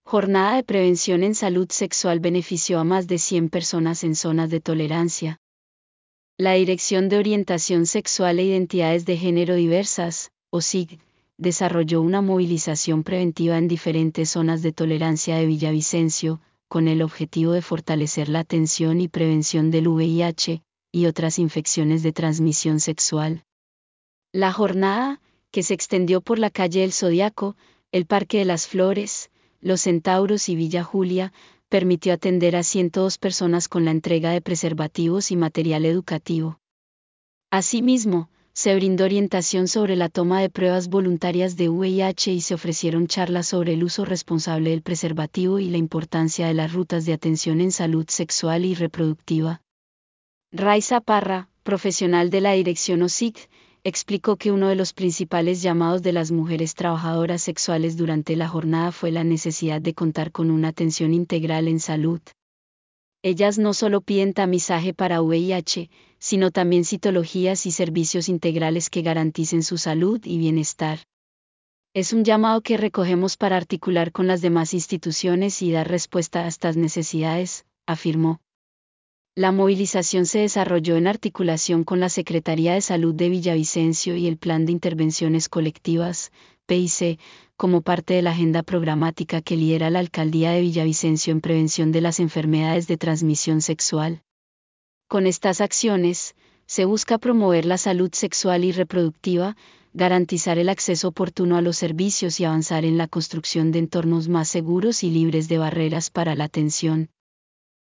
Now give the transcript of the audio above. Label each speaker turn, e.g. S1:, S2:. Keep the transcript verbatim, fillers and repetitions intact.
S1: Jornada de prevención en salud sexual benefició a más de cien personas en zonas de tolerancia. La Dirección de Orientación Sexual e Identidades de Género Diversas, O S I G, desarrolló una movilización preventiva en diferentes zonas de tolerancia de Villavicencio, con el objetivo de fortalecer la atención y prevención del V I H y otras infecciones de transmisión sexual. La jornada, que se extendió por la calle El Zodiaco, el Parque de las Flores, Los Centauros y Villa Julia, permitió atender a ciento dos personas con la entrega de preservativos y material educativo. Asimismo, se brindó orientación sobre la toma de pruebas voluntarias de V I H y se ofrecieron charlas sobre el uso responsable del preservativo y la importancia de las rutas de atención en salud sexual y reproductiva. Raiza Parra, profesional de la Dirección O S I C, explicó que uno de los principales llamados de las mujeres trabajadoras sexuales durante la jornada fue la necesidad de contar con una atención integral en salud. Ellas no solo piden tamizaje para V I H, sino también citologías y servicios integrales que garanticen su salud y bienestar. Es un llamado que recogemos para articular con las demás instituciones y dar respuesta a estas necesidades, afirmó. La movilización se desarrolló en articulación con la Secretaría de Salud de Villavicencio y el Plan de Intervenciones Colectivas, P I C, como parte de la agenda programática que lidera la Alcaldía de Villavicencio en prevención de las enfermedades de transmisión sexual. Con estas acciones, se busca promover la salud sexual y reproductiva, garantizar el acceso oportuno a los servicios y avanzar en la construcción de entornos más seguros y libres de barreras para la atención,